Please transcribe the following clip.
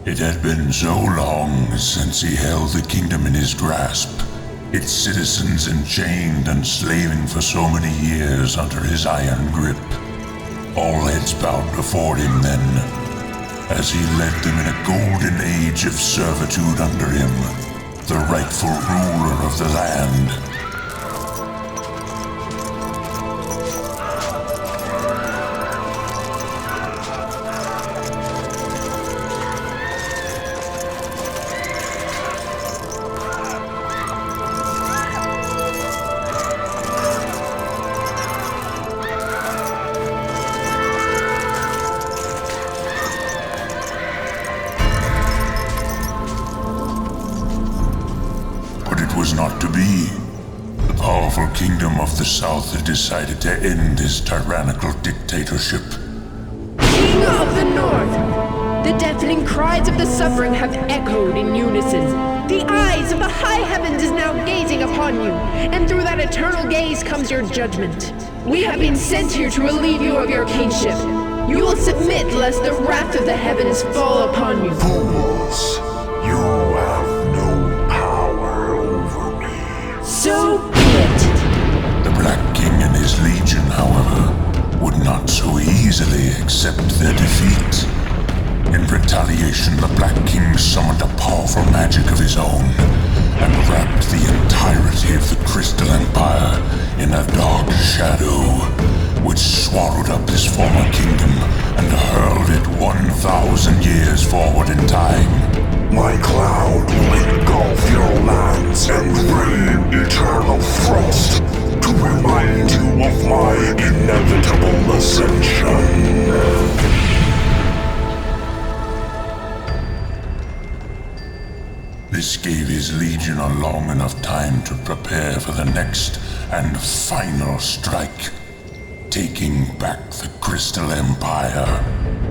It had been so long since he held the kingdom in his grasp, its citizens enchained and slaving for so many years under his iron grip. All heads bowed before him then, as he led them in a golden age of servitude under him, the rightful ruler of the land. Was not to be. The powerful kingdom of the South had decided to end his tyrannical dictatorship. King of the North! The deafening cries of the suffering have echoed in unison. The eyes of the high heavens is now gazing upon you, and through that eternal gaze comes your judgment. We have been sent here to relieve you of your kingship. You will submit lest the wrath of the heavens fall upon you. Fools! You have no power over me. So be it. The Black King and his legion, however, would not so easily accept their defeat. In retaliation, the Black King summoned a powerful magic of his own and wrapped the entirety of the Crystal Empire in a dark shadow, which swallowed up his former kingdom and hurled it 1,000 years forward in time. My cloud will engulf your lands and rain eternal frost to remind you of my inevitable ascension. This gave his legion a long enough time to prepare for the next and final strike, taking back the Crystal Empire.